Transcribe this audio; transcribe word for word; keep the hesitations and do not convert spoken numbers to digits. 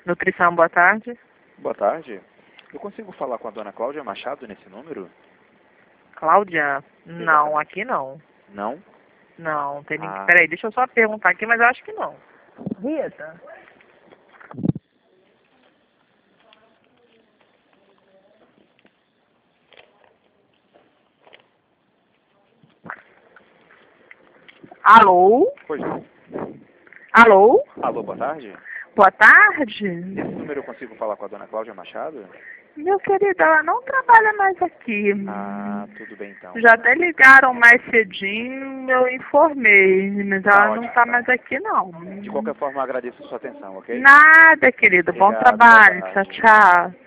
Nutrição, boa tarde. Boa tarde. Eu consigo falar com a dona Cláudia Machado nesse número? Cláudia? Não, Exatamente. aqui não. Não? Não, tem ninguém. Ah. Peraí, deixa eu só perguntar aqui, mas eu acho que não. Rita? Alô? Pois não. Alô? Alô, boa tarde. Boa tarde. Nesse número eu consigo falar com a dona Cláudia Machado? Meu querido, ela não trabalha mais aqui. Ah, tudo bem então. Já até ligaram mais cedinho, eu informei, mas Tá ela ótimo, não tá então. mais aqui não. De qualquer forma, eu agradeço a sua atenção, ok? Nada, querido. Bom Obrigado, boa trabalho. Tchau, tarde. tchau.